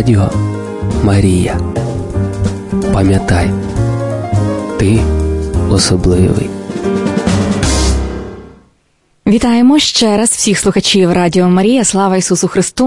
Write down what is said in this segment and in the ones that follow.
Радіо Марія. Пам'ятай, ти особливий. Вітаємо ще раз всіх слухачів Радіо Марія. Слава Ісусу Христу!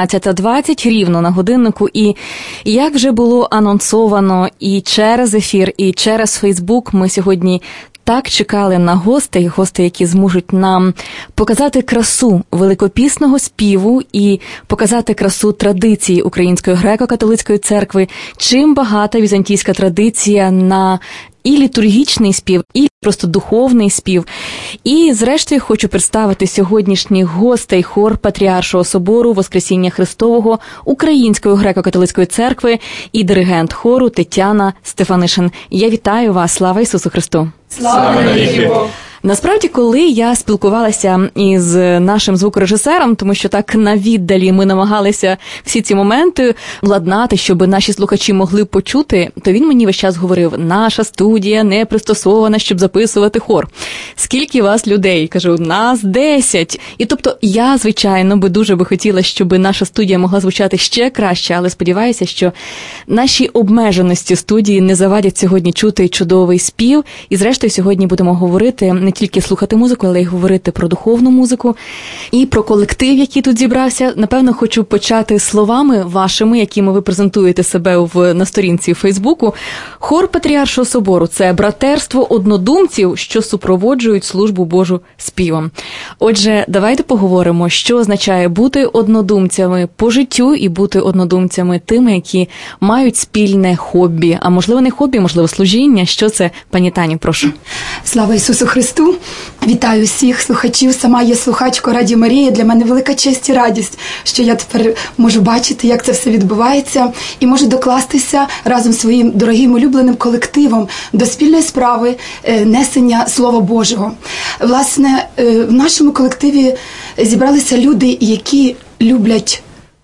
12:20 рівно на годиннику. І як вже було анонсовано і через ефір, і через Фейсбук, ми сьогодні так чекали на гостей, які зможуть нам показати красу великопісного співу і показати красу традиції Української греко-католицької церкви, чим багата візантійська традиція на і літургічний спів, і просто духовний спів. І, зрештою, хочу представити сьогоднішніх гостей хор Патріаршого собору Воскресіння Христового Української греко-католицької церкви і диригент хору Тетяна Стефанишин. Я вітаю вас. Слава Ісусу Христу! Слава Богу! Насправді, коли я спілкувалася із нашим звукорежисером, тому що так на віддалі ми намагалися всі ці моменти владнати, щоб наші слухачі могли почути, то він мені весь час говорив: наша студія не пристосована, щоб записувати хор. Скільки вас людей? Кажу, нас 10. І тобто я, звичайно, дуже би хотіла, щоб наша студія могла звучати ще краще, але сподіваюся, що наші обмеженості студії не завадять сьогодні чути чудовий спів. І зрештою сьогодні будемо говорити не тільки слухати музику, але й говорити про духовну музику і про колектив, який тут зібрався. Напевно, хочу почати словами вашими, якими ви презентуєте себе на сторінці в Фейсбуку. Хор Патріаршого собору – це братерство однодумців, що супроводжують службу Божу співом. Отже, давайте поговоримо, що означає бути однодумцями по життю і бути однодумцями тими, які мають спільне хобі. А можливо, не хобі, можливо, служіння. Що це, пані Тані, прошу. Слава Ісусу Христу! Вітаю всіх слухачів. Сама є слухачка Радіо Марія. Для мене велика честь і радість, що я тепер можу бачити, як це все відбувається, і можу докластися разом зі своїм дорогим улюбленим колективом до спільної справи несення Слова Божого. Власне, в нашому колективі зібралися люди, які люблять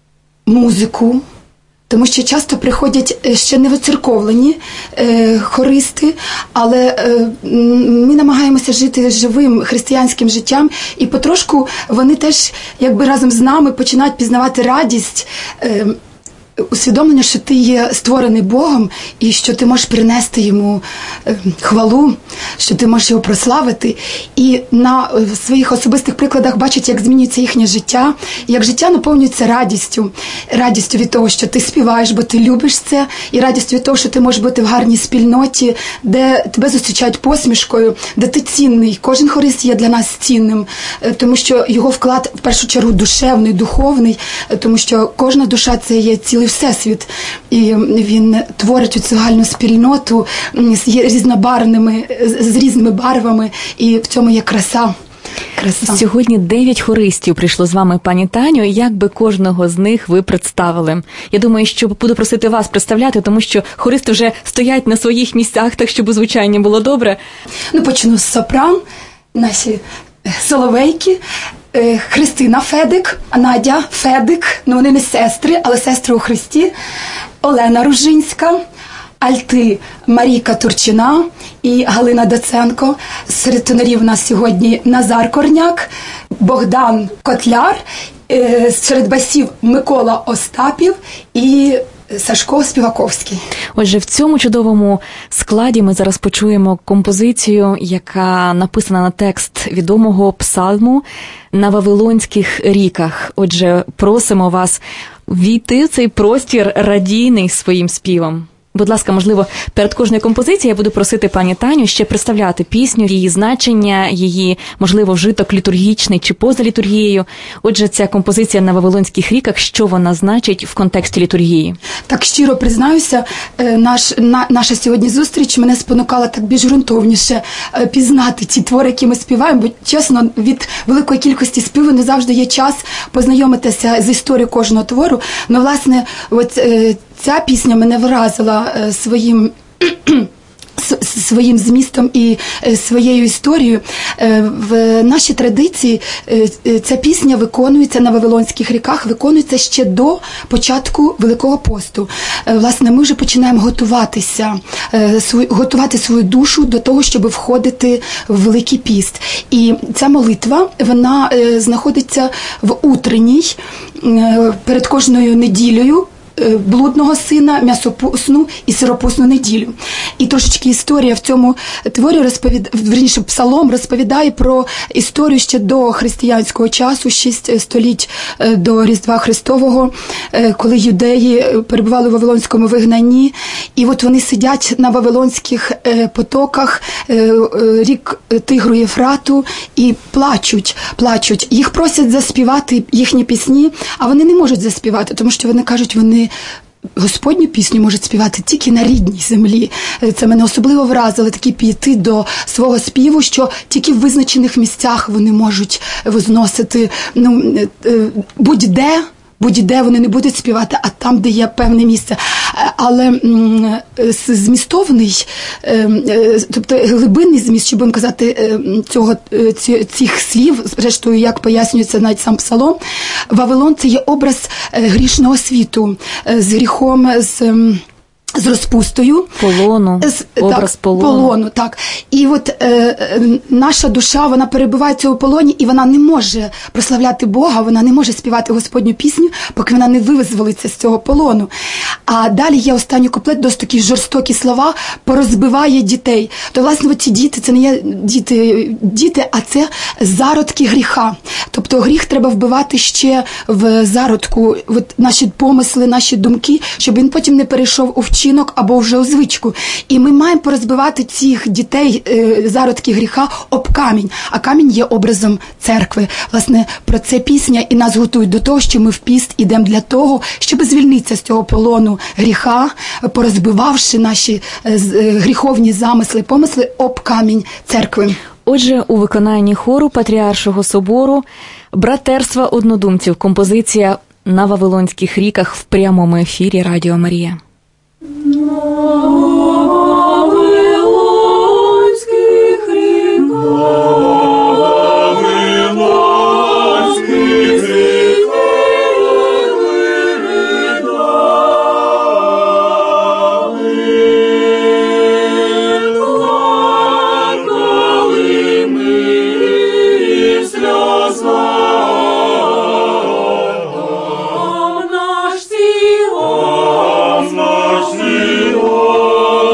музику, тому що часто приходять ще не воцерковлені хористи, але ми намагаємося жити живим християнським життям, і потрошку вони теж якби разом з нами починають пізнавати радість, усвідомлення, що ти є створений Богом і що ти можеш принести йому хвалу, що ти можеш його прославити. І на своїх особистих прикладах бачать, як змінюється їхнє життя, як життя наповнюється радістю. Радістю від того, що ти співаєш, бо ти любиш це, і радістю від того, що ти можеш бути в гарній спільноті, де тебе зустрічають посмішкою, де ти цінний. Кожен хорист є для нас цінним, тому що його вклад, в першу чергу, душевний, духовний, тому що кожна душа – це є цілий всесвіт, і він творить цю загальну спільноту з різними барвами, і в цьому є краса. Сьогодні 9 хористів прийшло з вами, пані Таню. Як би кожного з них ви представили? Я думаю, що буду просити вас представляти, тому що хористи вже стоять на своїх місцях, так щоб звучання було добре. Почну з сопран, наші соловейки. Христина Федик, Надя Федик, вони не сестри, але сестри у Христі, Олена Ружинська, альти Марійка Турчина і Галина Доценко. Серед тенорів у нас сьогодні Назар Корняк, Богдан Котляр, серед басів Микола Остапів і Сашко Співаковський. Отже, в цьому чудовому складі ми зараз почуємо композицію, яка написана на текст відомого псалму «На Вавилонських ріках». Отже, просимо вас війти в цей простір радійний своїм співом. Будь ласка, можливо, перед кожною композицією я буду просити пані Таню ще представляти пісню, її значення, її, можливо, вжиток літургічний чи поза літургією. Отже, ця композиція «На Вавилонських ріках», що вона значить в контексті літургії? Так щиро признаюся, наша сьогодні зустріч мене спонукала так більш ґрунтовніше пізнати ті твори, які ми співаємо, бо, чесно, від великої кількості співу не завжди є час познайомитися з історією кожного твору. Но, власне, ця пісня мене вразила своїм змістом і своєю історією. В нашій традиції ця пісня виконується на Вавилонських ріках, виконується ще до початку Великого посту. Власне, ми вже починаємо готувати свою душу до того, щоб входити в Великий піст. І ця молитва, вона знаходиться в утренній, перед кожною неділею, блудного сина, м'ясопусну і сиропусну неділю. І трошечки історія в цьому творі верніше, псалом розповідає про історію ще до християнського часу, 6 століть до Різдва Христового, коли юдеї перебували в Вавилонському вигнанні, і от вони сидять на Вавилонських потоках, рік Тигру Єфрату, і плачуть. Їх просять заспівати їхні пісні, а вони не можуть заспівати, тому що вони кажуть, вони Господню пісню можуть співати тільки на рідній землі. Це мене особливо вразило, такі піти до свого співу, що тільки в визначених місцях вони можуть возносити, будь-де вони не будуть співати, а там, де є певне місце. Але змістовний, тобто глибинний зміст, чи будемо казати, цих слів, зрештою, як пояснюється навіть сам псалом, Вавилон – це є образ грішного світу з гріхом, з розпустою. Полону, образ полону. Полону, так. І от наша душа, вона перебуває в цьому полоні, і вона не може прославляти Бога, вона не може співати Господню пісню, поки вона не визволиться з цього полону. А далі є останній куплет, досить такі жорстокі слова, порозбиває дітей. То, власне, ці діти, це не є діти, а це зародки гріха. Тобто гріх треба вбивати ще в зародку, от наші помисли, наші думки, щоб він потім не перейшов у вчинок або вже у звичку. І ми маємо порозбивати цих дітей, зародки гріха, об камінь. А камінь є образом церкви. Власне, про це пісня і нас готують до того, що ми в піст ідемо для того, щоб звільнитися з цього полону гріха, порозбивавши наші гріховні замисли, помисли об камінь церкви. Отже, у виконанні хору Патріаршого собору «Братерства однодумців» композиція «На Вавилонських ріках» в прямому ефірі Радіо Марія. Наш Сіон,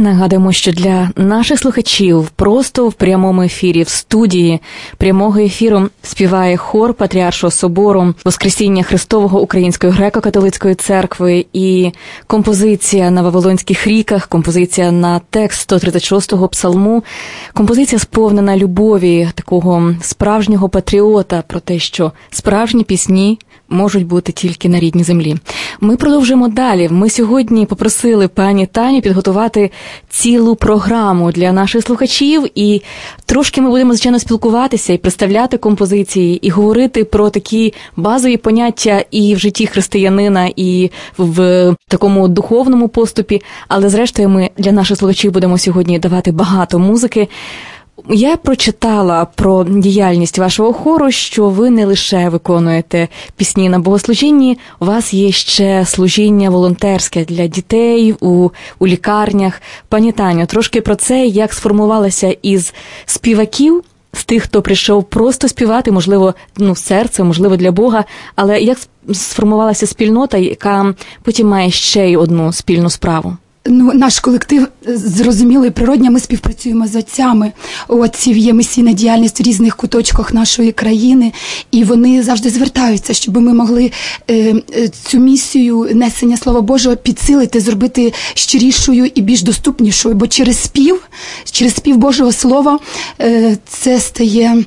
Нагадуємо, що для наших слухачів просто в прямому ефірі, в студії прямого ефіру співає хор Патріаршого собору Воскресіння Христового Української греко-католицької церкви і композиція на Вавилонських ріках, композиція на текст 136-го псалму, композиція сповнена любові такого справжнього патріота про те, що справжні пісні можуть бути тільки на рідній землі. Ми продовжуємо далі. Ми сьогодні попросили пані Таню підготувати цілу програму для наших слухачів, і трошки ми будемо, звичайно, спілкуватися і представляти композиції, і говорити про такі базові поняття і в житті християнина, і в такому духовному поступі, але зрештою ми для наших слухачів будемо сьогодні давати багато музики. Я прочитала про діяльність вашого хору, що ви не лише виконуєте пісні на богослужінні, у вас є ще служіння волонтерське для дітей у лікарнях. Пані Таню, трошки про це, як сформувалося із співаків, з тих, хто прийшов просто співати, можливо, серце, можливо, для Бога, але як сформувалася спільнота, яка потім має ще й одну спільну справу? Наш колектив, зрозуміло і природньо, ми співпрацюємо з отцями. У отців є місійна діяльність в різних куточках нашої країни, і вони завжди звертаються, щоб ми могли цю місію несення Слова Божого підсилити, зробити щирішою і більш доступнішою, бо через спів Божого Слова це стає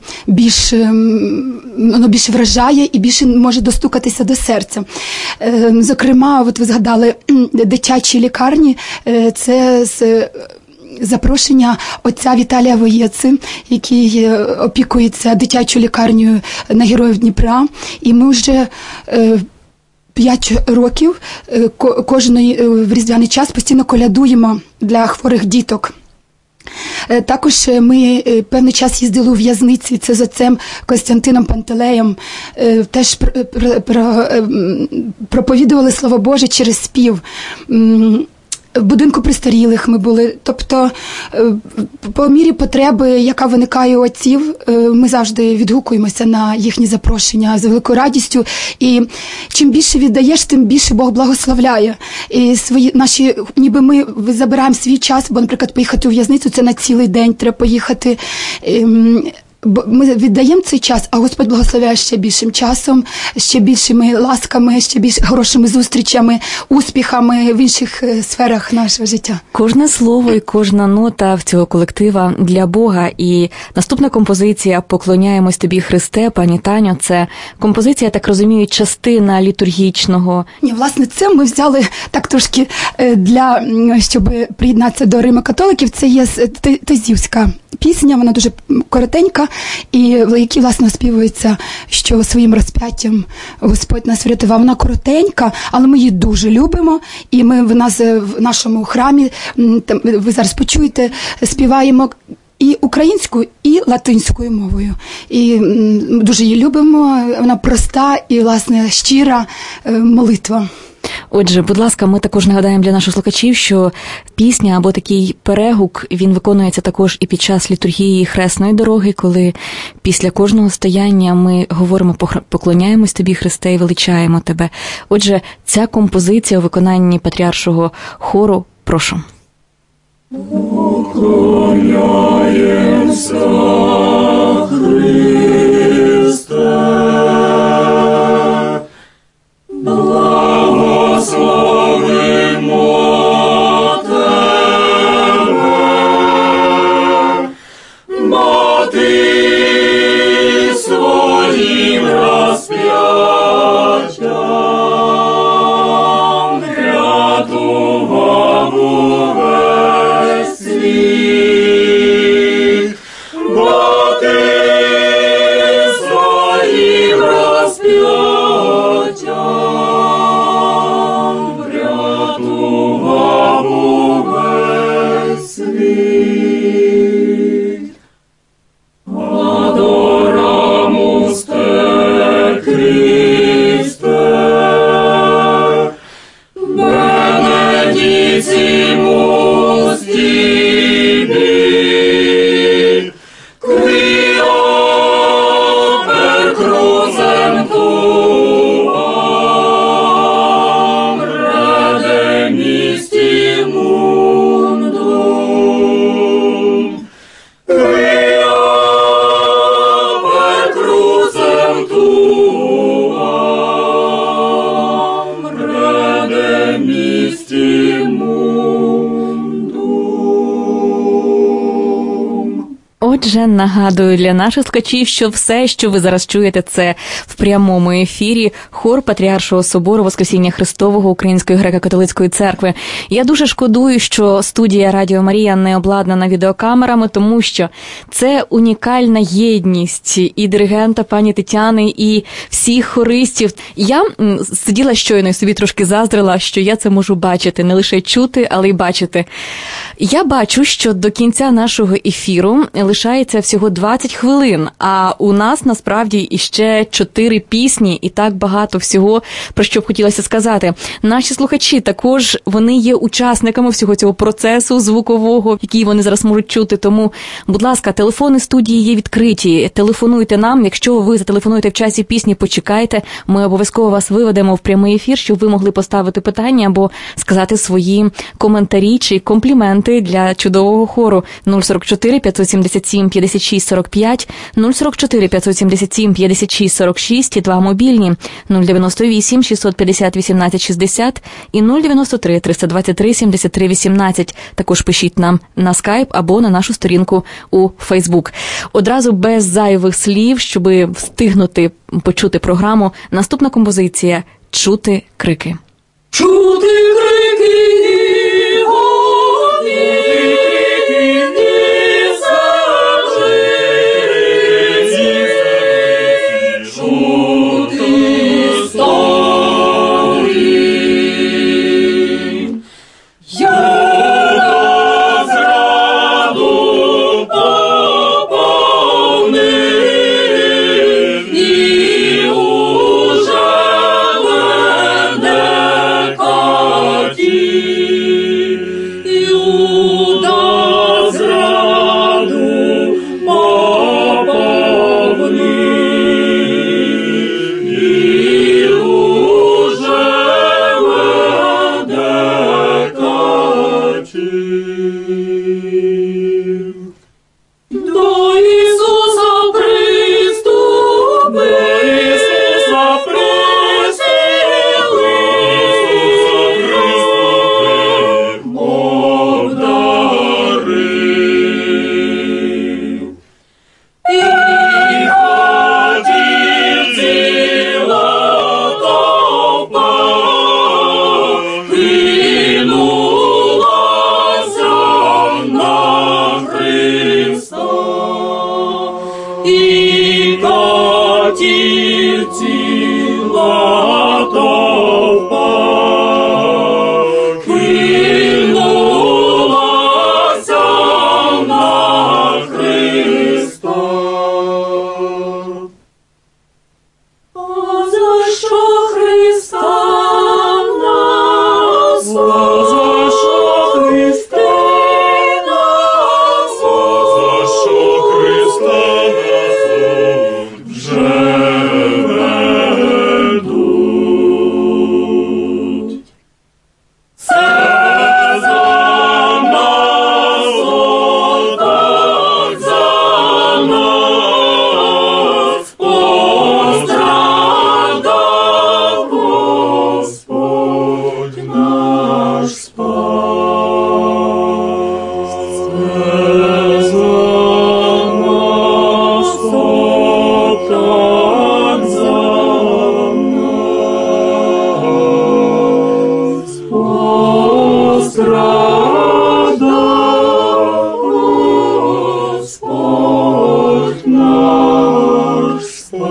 воно більше вражає і більше може достукатися до серця. Зокрема, от ви згадали дитячі лікарні, це з запрошення отця Віталія Воєци, який опікується дитячою лікарнею на Героїв Дніпра. І ми вже 5 років кожної в різдвяний час постійно колядуємо для хворих діток. Також ми певний час їздили у в'язниці, це з отцем Костянтином Пантелеєм, теж проповідували Слово Боже через спів. В будинку престарілих ми були, тобто по мірі потреби, яка виникає у отців, ми завжди відгукуємося на їхні запрошення з великою радістю, і чим більше віддаєш, тим більше Бог благословляє. І ніби ми забираємо свій час, бо, наприклад, поїхати у в'язницю, це на цілий день треба поїхати. Бо ми віддаємо цей час, а Господь благословляє ще більшим часом, ще більшими ласками, ще більш хорошими зустрічами, успіхами в інших сферах нашого життя. Кожне слово і кожна нота в цього колектива для Бога. І наступна композиція «Поклоняємось тобі, Христе», пані Таню, це композиція, я так розумію, частина літургічного. Ні, власне, це ми взяли так трошки щоб приєднатися до Римо-католиків, це є тезівська пісня, вона дуже коротенька, і в якій, власне, співається, що своїм розп'яттям Господь нас врятував. Вона коротенька, але ми її дуже любимо, і ми в нашому храмі, ви зараз почуєте, співаємо і українською, і латинською мовою. І дуже її любимо, вона проста і, власне, щира молитва. Отже, будь ласка, ми також нагадаємо для наших слухачів, що пісня або такий перегук, він виконується також і під час літургії Хресної дороги, коли після кожного стояння ми говоримо «Поклоняємось тобі, Христе, і величаємо тебе». Отже, ця композиція у виконанні Патріаршого хору, прошу. Поклоняємося, Христе, благословимо тебе, бо ти своїм розп'яттям врятував увесь світ, бо ти своїм розп'яттям врятував увесь світ. Adoramus te, Christe, benedicimus tibi, qui per crucem tuam redemisti mundum. Отже, нагадую для наших слухачів, що все, що ви зараз чуєте, це в прямому ефірі хор Патріаршого собору Воскресіння Христового Української греко-католицької церкви. Я дуже шкодую, що студія Радіо Марія не обладнана відеокамерами, тому що це унікальна єдність і диригента пані Тетяни, і всіх хористів. Я сиділа щойно і собі трошки заздрила, що я це можу бачити, не лише чути, але й бачити. Я бачу, що до кінця нашого ефіру лишається всього 20 хвилин, а у нас насправді іще 4 пісні і так багато всього, про що б хотілося сказати. Наші слухачі також, вони є учасниками всього цього процесу звукового, який вони зараз можуть чути, тому, будь ласка, телефони студії є відкриті, телефонуйте нам, якщо ви зателефонуєте в часі пісні, почекайте, ми обов'язково вас виведемо в прямий ефір, щоб ви могли поставити питання або сказати свої коментарі чи компліменти для чудового хору. 044 577 56 45, 044 577 56 46 і 2 мобільні 098 650 18 60 і 093 323 73 18. Також пишіть нам на скайп або на нашу сторінку у Фейсбук. Одразу без зайвих слів, щоб встигнути почути програму, наступна композиція «Чути крики». Чути крики Господи, не зажиті, чути стої. Я на зраду поповнив, і уже мене катів. Іуда зраду поповнив, і уже мене катів. До Ісуса приступи, Ісуса присіли, обдарив. І хотів ціла толпа, кинулася на Христа. І хотів ціла толпа, кинулася на Христа. А за що Христа нас? За що Христа нас? За що Христа нас вже ведуть? Це за нас, отак за нас пострадав Господь наш спас. Це за нас, отак за нас пострадав Господь наш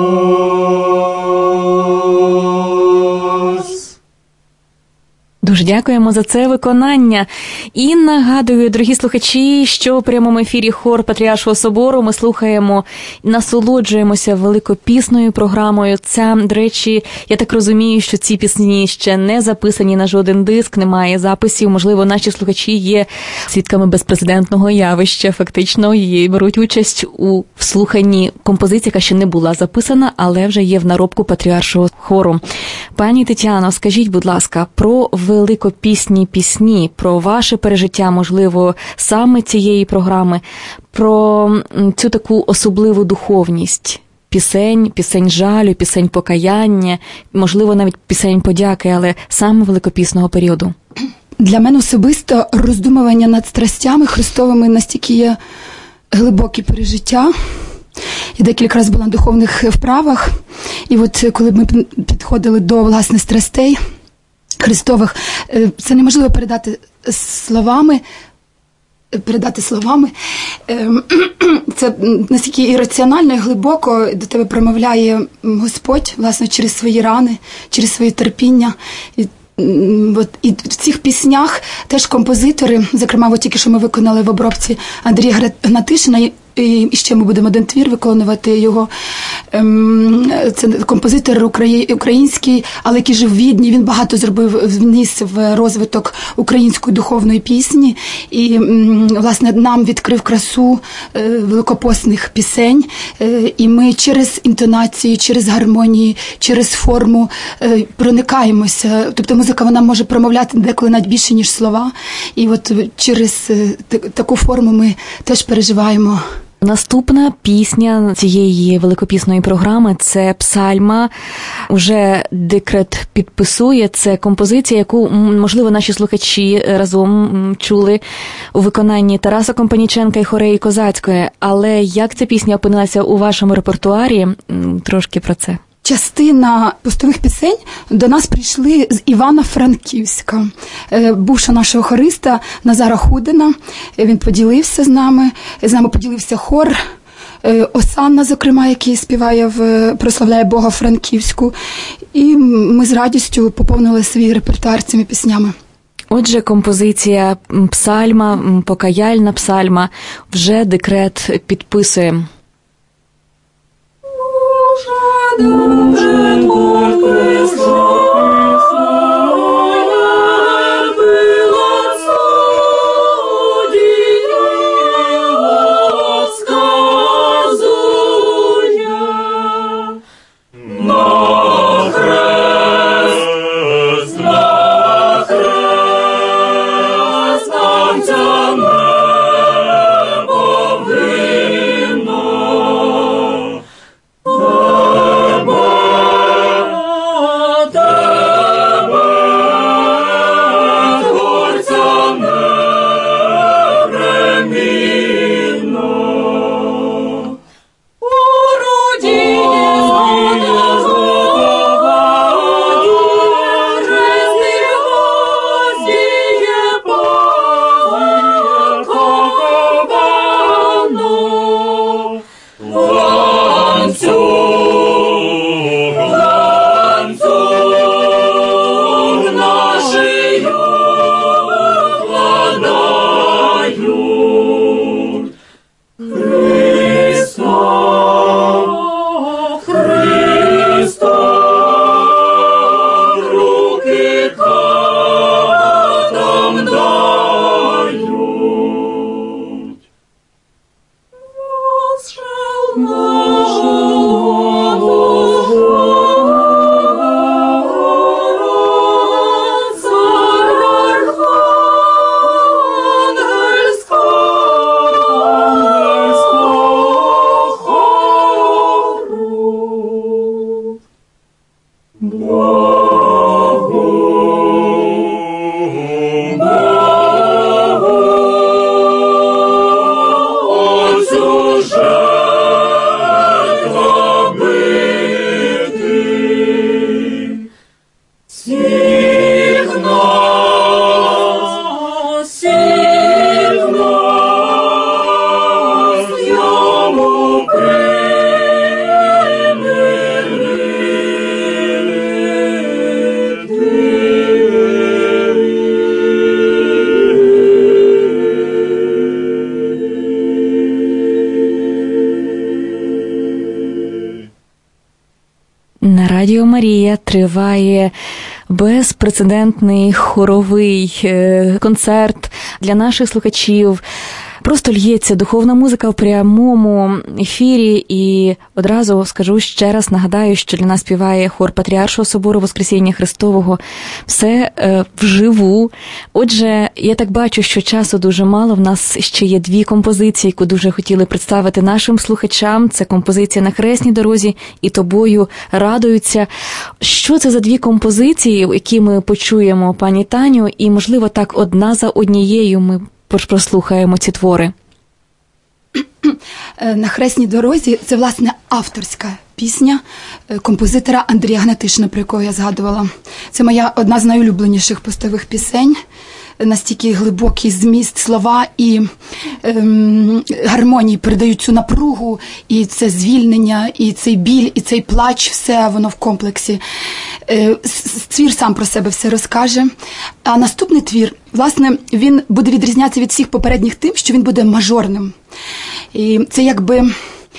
спас. Дуже дякуємо за це виконання. І нагадую, дорогі слухачі, що у прямому ефірі хор Патріаршого собору ми слухаємо і насолоджуємося великопісною програмою. Це, до речі, я так розумію, що ці пісні ще не записані на жоден диск, немає записів. Можливо, наші слухачі є свідками безпрецедентного явища, фактично, і беруть участь у слуханні композиції, яка ще не була записана, але вже є в наробку Патріаршого хору. Пані Тетяно, скажіть, будь ласка, про великопісні пісні, про ваше пережиття, можливо, саме цієї програми, про цю таку особливу духовність пісень, пісень жалю, пісень покаяння, можливо, навіть пісень подяки, але саме великопісного періоду. Для мене особисто роздумування над страстями Христовими настільки є глибокі пережиття. Я декілька разів була на духовних вправах, і от коли ми підходили до, власне, страстей Христових, це неможливо передати словами. Це настільки ірраціонально і глибоко до тебе промовляє Господь, власне, через свої рани, через своє терпіння. І в цих піснях теж композитори, зокрема, тільки що ми виконали в обробці Андрія Гнатишина, і ще ми будемо один твір виконувати його. Це композитор український, але який жив в Відні. Він багато вніс в розвиток української духовної пісні. І, власне, нам відкрив красу великопосних пісень. І ми через інтонації, через гармонії, через форму проникаємося. Тобто музика, вона може промовляти деколи навіть більше, ніж слова. І от через таку форму ми теж переживаємо. Наступна пісня цієї великопісної програми – це «Псальма». Уже Декрет підписує. Це композиція, яку, можливо, наші слухачі разом чули у виконанні Тараса Компаніченка і Хореї Козацької. Але як ця пісня опинилася у вашому репертуарі? Трошки про це. Частина пустових пісень до нас прийшли з Івано-Франківська. Бувшого нашого хориста Назара Худина, він поділився з нами поділився хор Осанна, зокрема, який співає прославляє Бога Франківську. І ми з радістю поповнили свій репертуар цими піснями. Отже, композиція «Псальма», покаяльна псальма, вже Декрет підписує. Дуже підписав. На Радіо Марія триває безпрецедентний хоровий концерт для наших слухачів. Просто лється духовна музика в прямому ефірі. І одразу скажу ще раз, нагадаю, що для нас співає хор Патріаршого собору Воскресіння Христового. Все вживу. Отже, я так бачу, що часу дуже мало. В нас ще є дві композиції, яку дуже хотіли представити нашим слухачам. Це композиція «На хресній дорозі» і «Тобою радуються». Що це за дві композиції, які ми почуємо, пані Таню? І, можливо, так одна за однією ми прослухаємо ці твори. «На хресній дорозі» – це, власне, авторська пісня композитора Андрія Гнатишина, про якого я згадувала. Це моя одна з найулюбленіших постових пісень. Настільки глибокий зміст, слова і гармонії передають цю напругу, і це звільнення, і цей біль, і цей плач, все воно в комплексі. Твір сам про себе все розкаже. А наступний твір, власне, він буде відрізнятися від всіх попередніх тим, що він буде мажорним. І це якби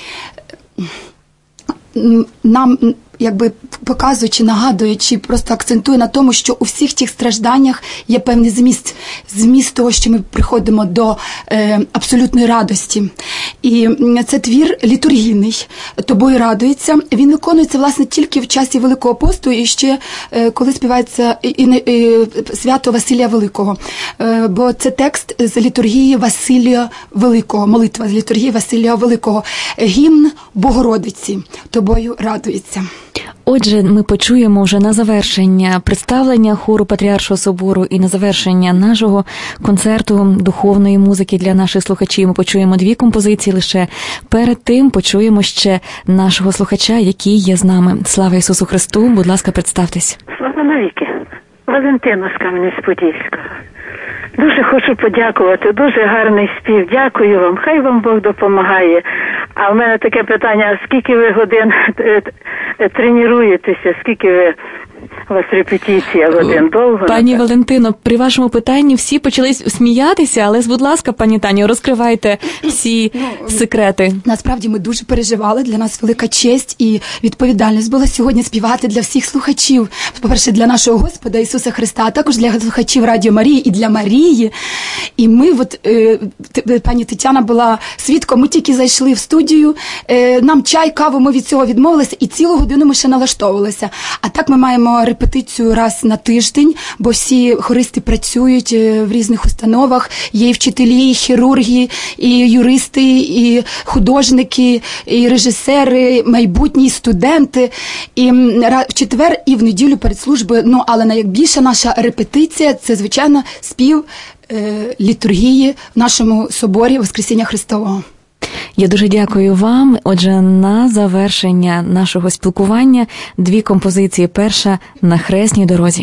нам показуючи, нагадуючи, просто акцентує на тому, що у всіх тих стражданнях є певний зміст того, що ми приходимо до абсолютної радості. І це твір літургійний, «Тобою радується». Він виконується, власне, тільки в часі Великого посту і ще коли співається свято Василія Великого. Бо це текст з літургії Василія Великого, молитва з літургії Василія Великого. Гімн Богородиці «Тобою радується». Отже, ми почуємо вже на завершення представлення хору Патріаршого собору і на завершення нашого концерту духовної музики для наших слухачів. Ми почуємо 2 композиції лише. Перед тим почуємо ще нашого слухача, який є з нами. Слава Ісусу Христу! Будь ласка, представтесь. Слава навіки! Валентина з Кам'янець-Подільського. Дуже хочу подякувати, дуже гарний спів. Дякую вам, хай вам Бог допомагає. А в мене таке питання, скільки ви годин тренуєтеся, скільки у вас репетиція годин, довго? Пані Валентино, при вашому питанні всі почали сміятися, але, будь ласка, пані Таню, розкривайте всі секрети. Насправді ми дуже переживали, для нас велика честь і відповідальність була сьогодні співати для всіх слухачів. По-перше, для нашого Господа Ісуса Христа, а також для слухачів Радіо Марії і для Марії. І ми, пані Тетяна була свідком, ми тільки зайшли в студію, нам чай, каву, ми від цього відмовилися і цілу годину ми ще налаштовувалися. А так ми маємо репетицію раз на тиждень, бо всі хористи працюють в різних установах, є і вчителі, і хірурги, і юристи, і художники, і режисери, майбутні студенти. І в четвер і в неділю перед службою, але найбільша наша репетиція – це, звичайно, спів літургії в нашому соборі Воскресіння Христового. Я дуже дякую вам. Отже, на завершення нашого спілкування 2 композиції. Перша «На хресній дорозі».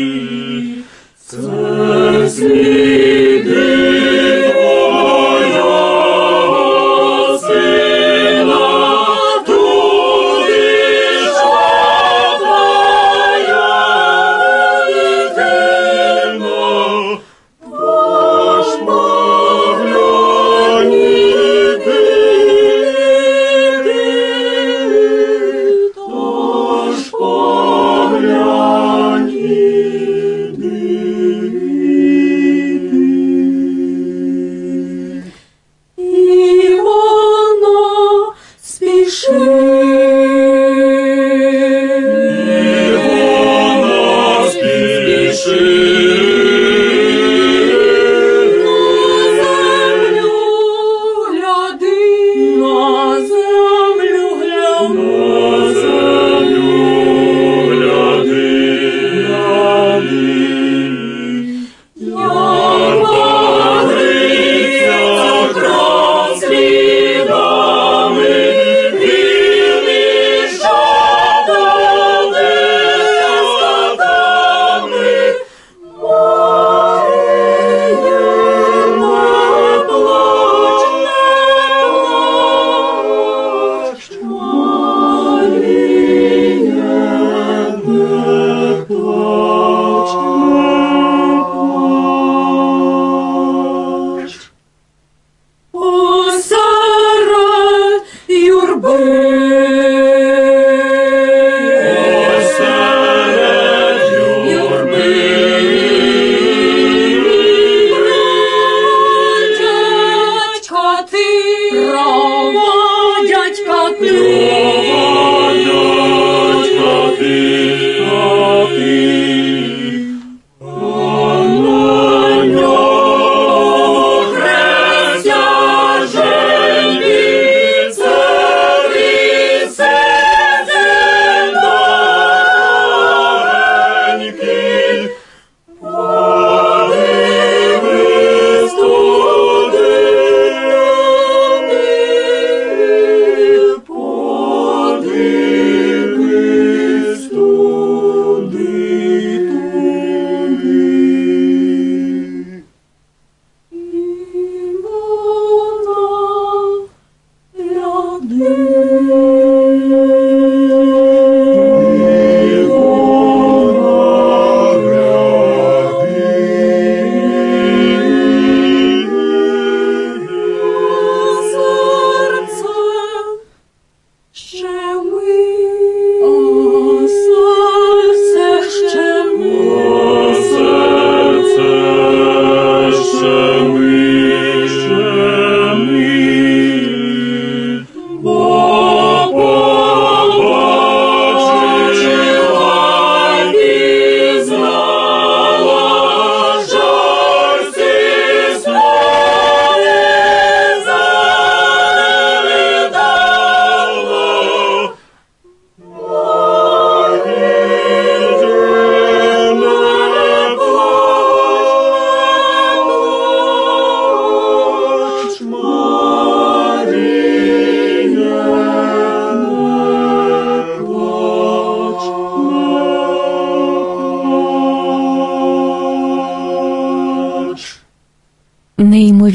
Сліди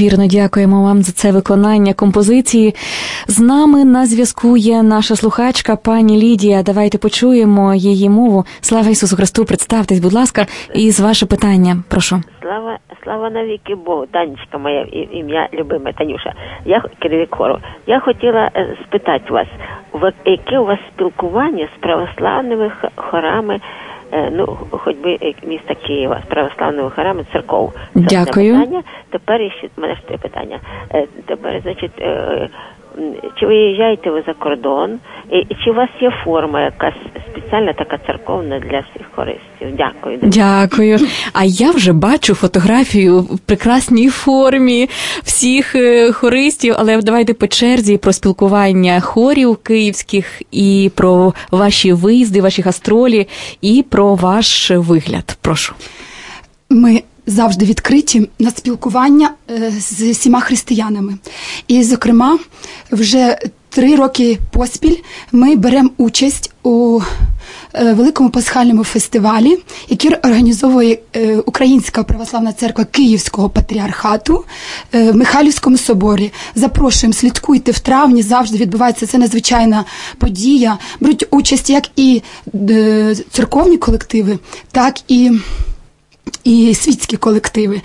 Неймовірно дякуємо вам за це виконання композиції. З нами на зв'язку є наша слухачка пані Лідія. Давайте почуємо її мову. Слава Ісусу Христу, представтесь, будь ласка, і з ваше питання. Прошу. Слава навіки Богу. Танечка моя, ім'я любиме, Танюша. Я керівник хору. Я хотіла спитати вас, яке у вас спілкування з православними хорами, хоч би міста Києва, з православними хорами церков. Дякую. Тепер ще в мене ж те питання. Тепер, значить, чи виїжджаєте ви за кордон, і чи у вас є форма якась спеціальна така церковна для всіх хористів? Дякую. Дякую. А я вже бачу фотографію в прекрасній формі всіх хористів, але давайте по черзі про спілкування хорів київських і про ваші виїзди, ваші гастролі і про ваш вигляд. Прошу. Ми завжди відкриті на спілкування з всіма християнами. І, зокрема, вже 3 роки поспіль ми беремо участь у великому пасхальному фестивалі, який організовує Українська православна церква Київського патріархату в Михайлівському соборі. Запрошуємо, слідкуйте, в травні завжди відбувається це надзвичайна подія. Беруть участь як і церковні колективи, так і світські колективи.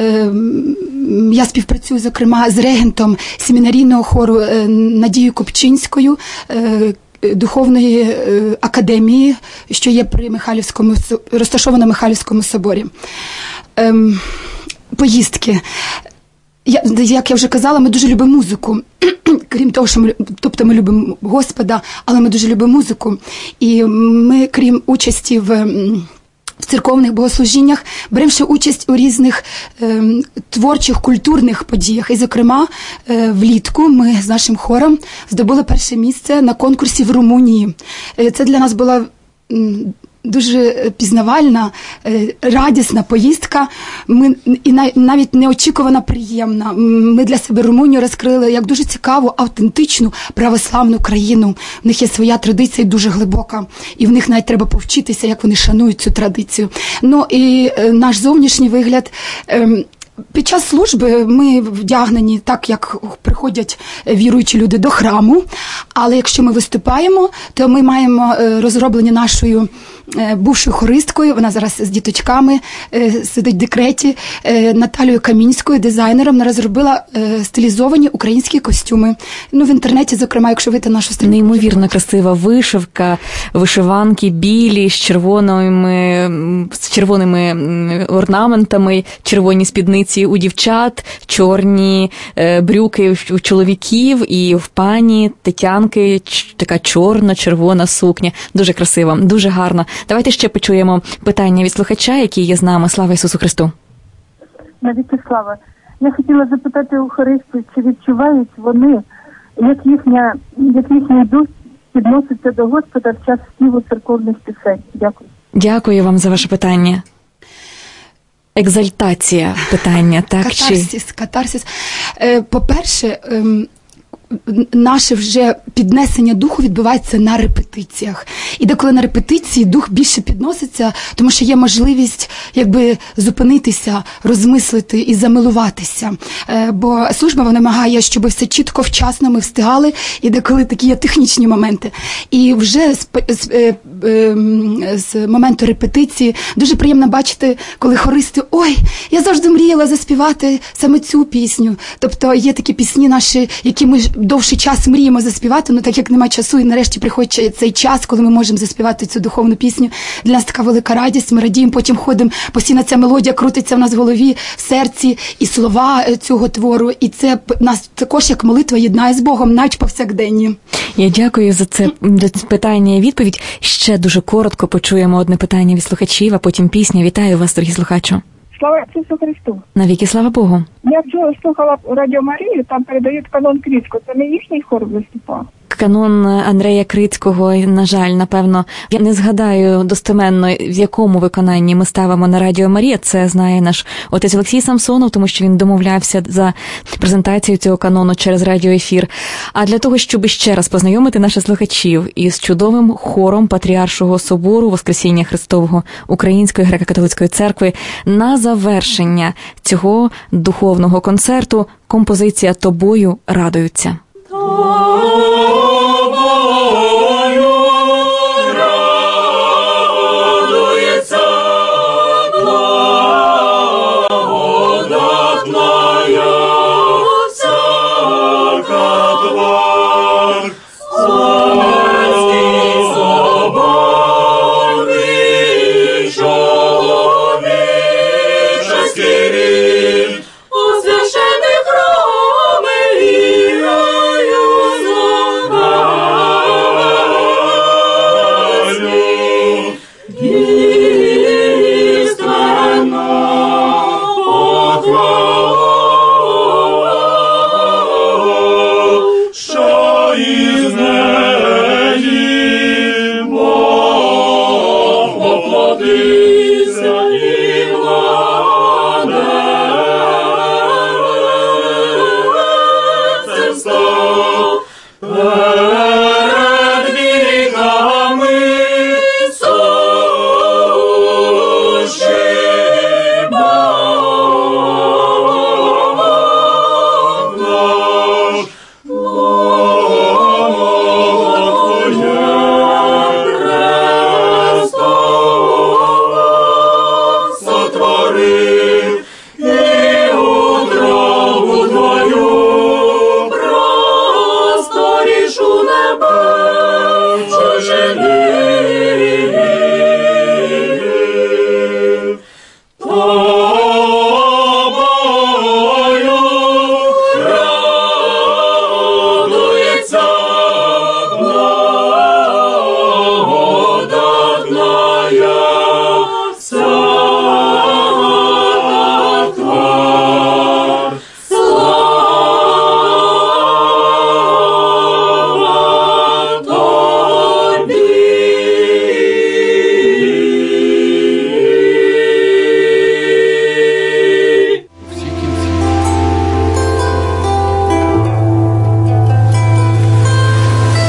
Я співпрацюю, зокрема, з регентом семінарійного хору Надією Копчинською, духовної академії, що є при розташована в Михайлівському соборі. Поїздки. Як я вже казала, ми дуже любимо музику. Крім того, що ми любимо Господа, але ми дуже любимо музику. І ми, крім участі в церковних богослужіннях, беремо ще участь у різних творчих, культурних подіях. І, зокрема, влітку ми з нашим хором здобули 1 місце на конкурсі в Румунії. Це для нас була дуже пізнавальна, радісна поїздка, і навіть неочікувано приємна. Ми для себе Румунію розкрили як дуже цікаву, автентичну православну країну. В них є своя традиція дуже глибока, і в них навіть треба повчитися, як вони шанують цю традицію. Ну і наш зовнішній вигляд. Під час служби ми вдягнені так, як приходять віруючі люди до храму, але якщо ми виступаємо, то ми маємо розроблені нашою бувшою хористкою, вона зараз з діточками сидить в декреті, Наталією Камінською, дизайнером, вона розробила стилізовані українські костюми. В інтернеті, зокрема, якщо вийти на нашу сторінку. Неймовірно красива вишивка, вишиванки білі, з червоними орнаментами, червоні спідниці у дівчат, чорні брюки у чоловіків і в пані Тетянки така чорно-червона сукня. Дуже красиво, дуже гарно. Давайте ще почуємо питання від слухача, який є з нами. Слава Ісусу Христу! Навіки слава! Я хотіла запитати у хористів, чи відчувають вони, як їхній дух підноситься до Господа в час співу церковних пісень? Дякую. Дякую вам за ваше питання. Екзальтація питання, так? Катарсис. По-перше, наше вже піднесення духу відбувається на репетиціях. І деколи на репетиції дух більше підноситься, тому що є можливість зупинитися, розмислити і замилуватися. Бо служба вимагає, щоб все чітко, вчасно ми встигали, і деколи такі є технічні моменти. І вже з моменту репетиції дуже приємно бачити, коли хористи, я завжди мріяла заспівати саме цю пісню. Тобто є такі пісні наші, які ми довший час мріємо заспівати, але так як немає часу, і нарешті приходить цей час, коли ми можемо заспівати цю духовну пісню. Для нас така велика радість, ми радіємо, потім ходимо, постійно ця мелодія крутиться в нас в голові, в серці, і слова цього твору, і це нас також як молитва єднає з Богом, навіть повсякденні. Я дякую за це питання і відповідь. Ще дуже коротко почуємо одне питання від слухачів, а потім пісня. Вітаю вас, дорогі слухачі. Слава Ісусу Христу! Навіки слава Богу! Я вчора слухала Радіо Марію, там передають канон Кріцько. Це не їхній хор виступав? канон Андрея Крицького, на жаль, напевно, я не згадаю достеменно, в якому виконанні ми ставимо на Радіо Марія. Це знає наш отець Олексій Самсонов, тому що він домовлявся за презентацію цього канону через радіоефір. А для того, щоб ще раз познайомити наших слухачів із чудовим хором Патріаршого собору Воскресіння Христового Української греко-католицької церкви, на завершення цього духовного концерту композиція «Тобою радуються».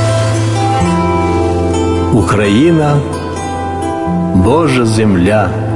Україна, Божа земля,